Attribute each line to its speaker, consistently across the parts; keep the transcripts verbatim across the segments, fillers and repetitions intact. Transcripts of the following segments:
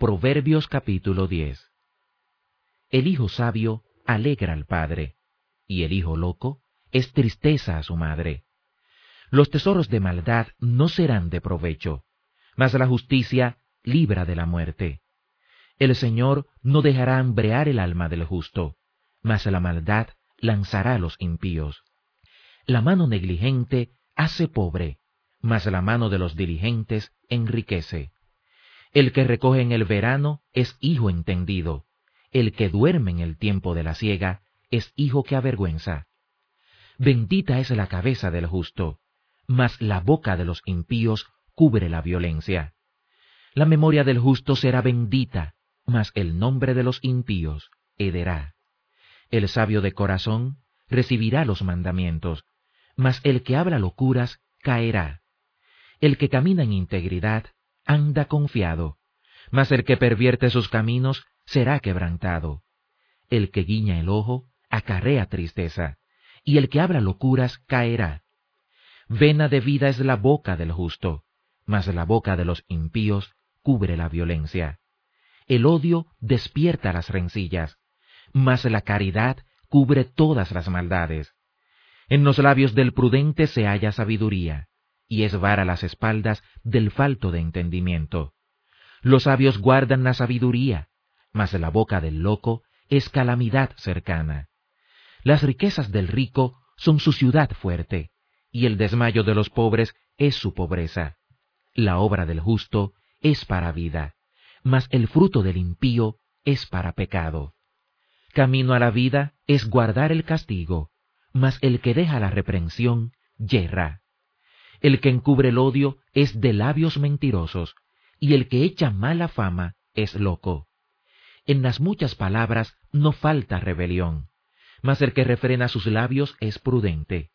Speaker 1: Proverbios capítulo diez. El hijo sabio alegra al padre, y el hijo loco es tristeza a su madre. Los tesoros de maldad no serán de provecho, mas la justicia libra de la muerte. El Señor no dejará hambrear el alma del justo, mas la maldad lanzará a los impíos. La mano negligente hace pobre, mas la mano de los diligentes enriquece. El que recoge en el verano es hijo entendido, el que duerme en el tiempo de la siega es hijo que avergüenza. Bendita es la cabeza del justo, mas la boca de los impíos cubre la violencia. La memoria del justo será bendita, mas el nombre de los impíos hederá. El sabio de corazón recibirá los mandamientos, mas el que habla locuras caerá. El que camina en integridad anda confiado, mas el que pervierte sus caminos será quebrantado. El que guiña el ojo acarrea tristeza, y el que habla locuras caerá. Vena de vida es la boca del justo, mas la boca de los impíos cubre la violencia. El odio despierta las rencillas, mas la caridad cubre todas las maldades. En los labios del prudente se halla sabiduría, y es vara las espaldas del falto de entendimiento. Los sabios guardan la sabiduría, mas la boca del loco es calamidad cercana. Las riquezas del rico son su ciudad fuerte, y el desmayo de los pobres es su pobreza. La obra del justo es para vida, mas el fruto del impío es para pecado. Camino a la vida es guardar el castigo, mas el que deja la reprensión yerra. El que encubre el odio es de labios mentirosos, y el que echa mala fama es loco. En las muchas palabras no falta rebelión, mas el que refrena sus labios es prudente.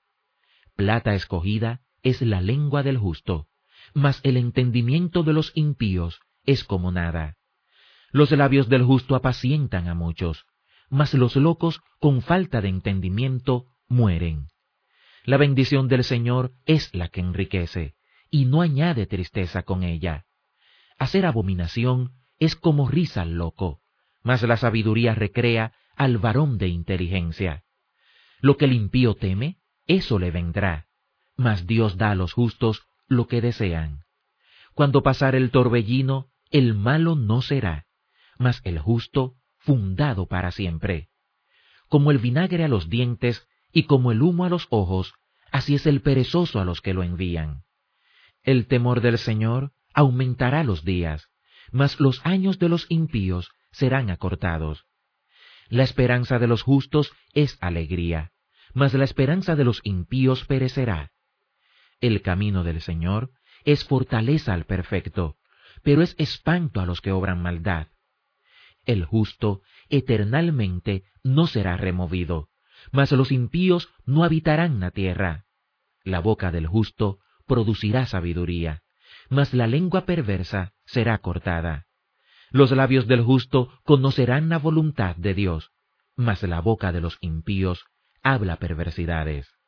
Speaker 1: Plata escogida es la lengua del justo, mas el entendimiento de los impíos es como nada. Los labios del justo apacientan a muchos, mas los locos con falta de entendimiento mueren. La bendición del Señor es la que enriquece, y no añade tristeza con ella. Hacer abominación es como risa al loco, mas la sabiduría recrea al varón de inteligencia. Lo que el impío teme, eso le vendrá, mas Dios da a los justos lo que desean. Cuando pasare el torbellino, el malo no será, mas el justo fundado para siempre. Como el vinagre a los dientes y como el humo a los ojos, así es el perezoso a los que lo envían. El temor del Señor aumentará los días, mas los años de los impíos serán acortados. La esperanza de los justos es alegría, mas la esperanza de los impíos perecerá. El camino del Señor es fortaleza al perfecto, pero es espanto a los que obran maldad. El justo eternalmente no será removido, mas los impíos no habitarán la tierra. La boca del justo producirá sabiduría, mas la lengua perversa será cortada. Los labios del justo conocerán la voluntad de Dios, mas la boca de los impíos habla perversidades.